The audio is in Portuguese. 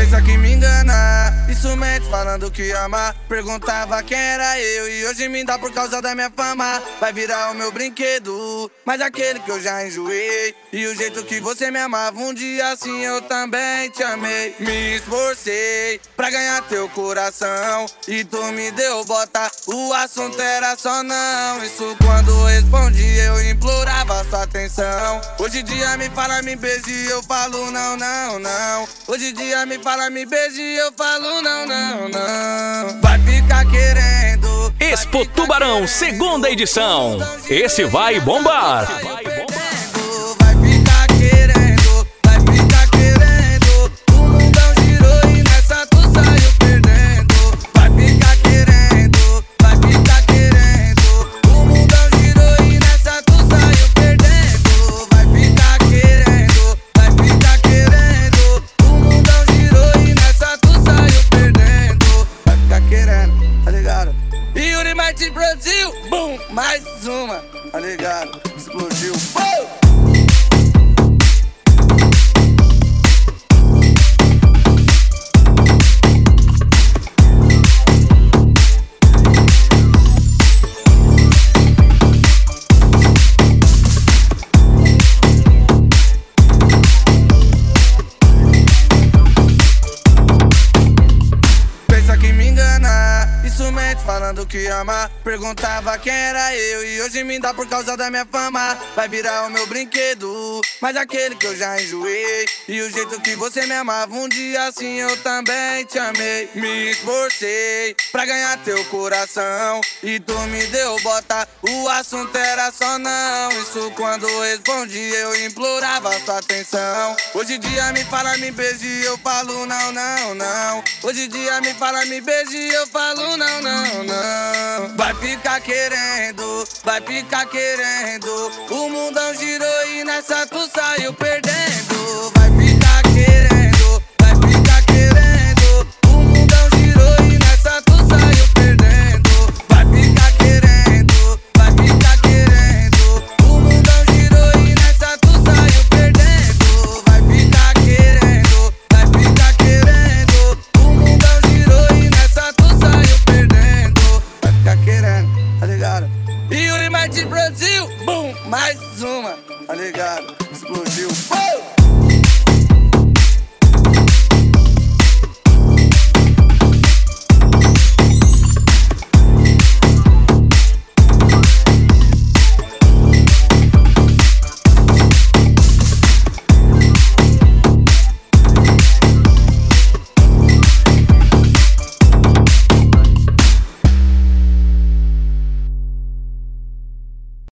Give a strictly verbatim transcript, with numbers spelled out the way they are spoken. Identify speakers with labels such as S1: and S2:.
S1: Pensa que me engana, isso mente falando que ama. Perguntava quem era eu e hoje me dá por causa da minha fama. Vai virar o meu brinquedo, mas aquele que eu já enjoei. E o jeito que você me amava, um dia assim eu também te amei. Me esforcei pra ganhar teu coração e tu me deu bota, o assunto era só não. Isso quando respondi eu implorava sua atenção. Hoje em dia me fala, me beije e eu falo não, não, não. Hoje em dia me fala, me beije e eu falo não, não, não. Vai ficar querendo
S2: Expo Tubarão, segunda edição. Esse vai bombar.
S1: Vai ficar querendo, vai ficar querendo. O mundão girou e nessa tu saiu perdendo. Vai ficar querendo, vai ficar querendo. O mundão girou e nessa tu saiu perdendo. Vai ficar querendo, vai ficar querendo. O mundão girou e nessa tu saiu perdendo. Vai ficar querendo, tá ligado? Yuri Martins Brasil, boom, mais uma, tá ligado? Explodiu, boom! Isso mente falando que ama. Perguntava quem era eu e hoje me dá por causa da minha fama. Vai virar o meu brinquedo, mas aquele que eu já enjoei. E o jeito que você me amava, um dia assim eu também te amei. Me esforcei pra ganhar teu coração e tu me deu bota, o assunto era só não. Isso quando respondi eu implorava sua atenção. Hoje em dia me fala, me beije e eu falo não, não, não. Hoje em dia me fala, me beije e eu falo não, não, não. Vai ficar querendo, vai ficar querendo. O mundão girou e nessa tu saiu perdendo.